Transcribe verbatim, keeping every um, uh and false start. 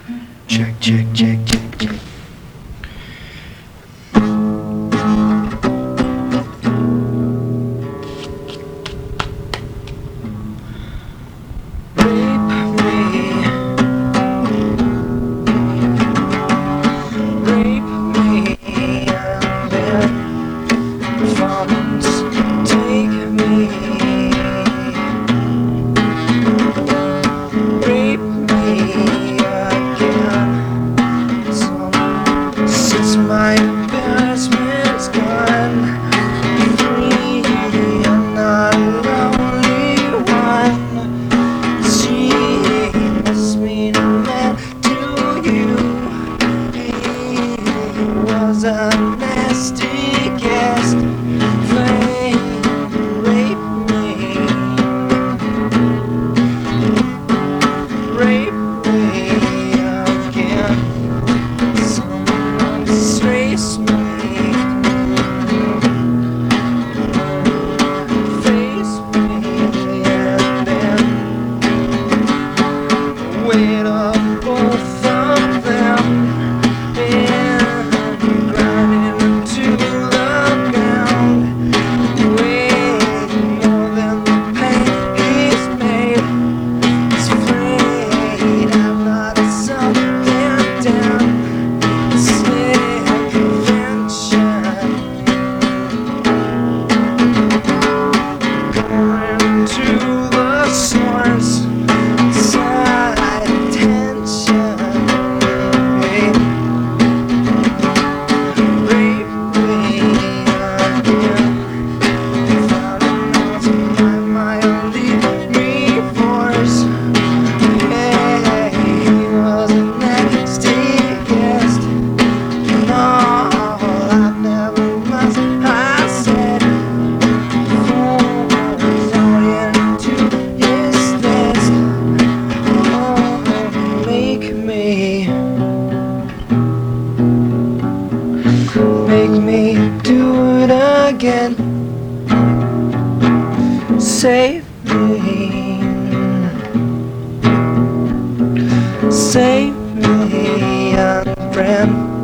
Check, check, check, check, check. My embarrassment's gone. Free, I'm not the only one. She must mean that to you. He was a nasty guest. Flame, rape me, rape me again. Face me, face me, and then weight of both of them, and grind into the ground. Way more than the pain he's made. He's afraid I'm not something down. To the source, side attention, hey. Rape me again. Found a note my only recourse. Hey, he was a nasty guest. No, I've never must. I said. Make me do it again. Save me, save me, young friend.